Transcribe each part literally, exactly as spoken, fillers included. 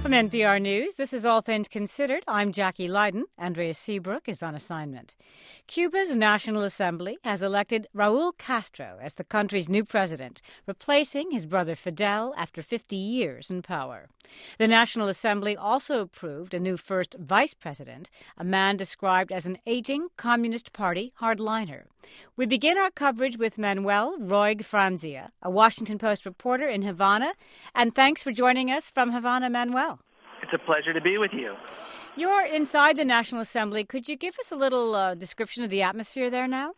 From N P R News, this is All Things Considered. I'm Jackie Leiden. Andrea Seabrook is on assignment. Cuba's National Assembly has elected Raul Castro as the country's new president, replacing his brother Fidel after fifty years in power. The National Assembly also approved a new first vice president, a man described as an aging Communist Party hardliner. We begin our coverage with Manuel Roig Franzia, a Washington Post reporter in Havana, and thanks for joining us from Havana, Manuel. It's a pleasure to be with you. You're inside the National Assembly. Could you give us a little uh, description of the atmosphere there now?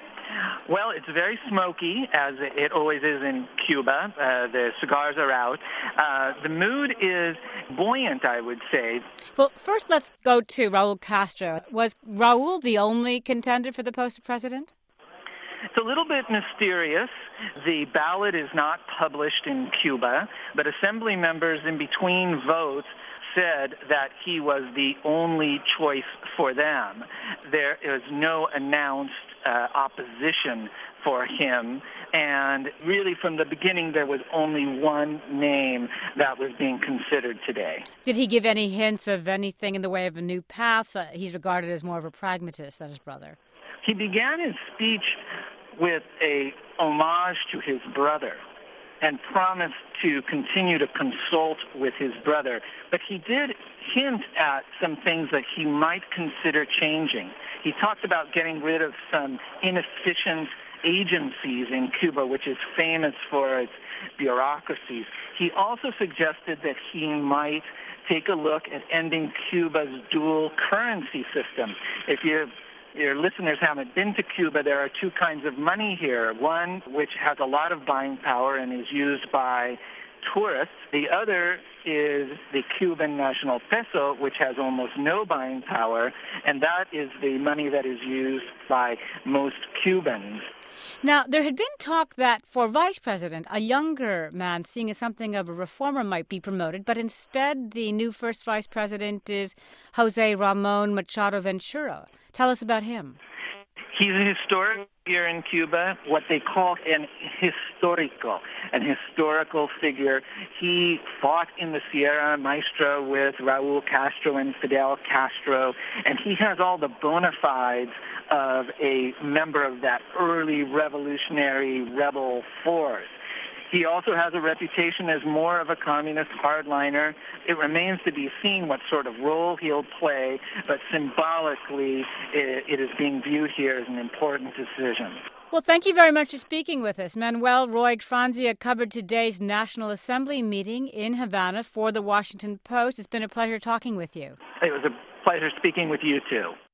Well, it's very smoky, as it always is in Cuba. Uh, the cigars are out. Uh, the mood is buoyant, I would say. Well, first let's go to Raul Castro. Was Raul the only contender for the post of president? It's a little bit mysterious. The ballot is not published in Cuba, but assembly members in between votes said that he was the only choice for them. There is no announced uh, opposition for him, and really from the beginning there was only one name that was being considered today. Did he give any hints of anything in the way of a new path? So he's regarded as more of a pragmatist than his brother. He began his speech with a homage to his brother and promised to continue to consult with his brother. But he did hint at some things that he might consider changing. He talked about getting rid of some inefficient agencies in Cuba, which is famous for its bureaucracies. He also suggested that he might take a look at ending Cuba's dual currency system. If you Your listeners haven't been to Cuba, there are two kinds of money here. One, which has a lot of buying power and is used by tourists. The other is the Cuban national peso, which has almost no buying power, and that is the money that is used by most Cubans. Now, there had been talk that for vice president, a younger man, seeing as something of a reformer, might be promoted, but instead the new first vice president is Jose Ramon Machado Ventura. Tell us about him. He's a historic figure in Cuba, what they call an historico, an historical figure. He fought in the Sierra Maestra with Raul Castro and Fidel Castro, and he has all the bona fides of a member of that early revolutionary rebel force. He also has a reputation as more of a communist hardliner. It remains to be seen what sort of role he'll play, but symbolically it, it is being viewed here as an important decision. Well, thank you very much for speaking with us. Manuel Roig Franzia covered today's National Assembly meeting in Havana for the Washington Post. It's been a pleasure talking with you. It was a pleasure speaking with you, too.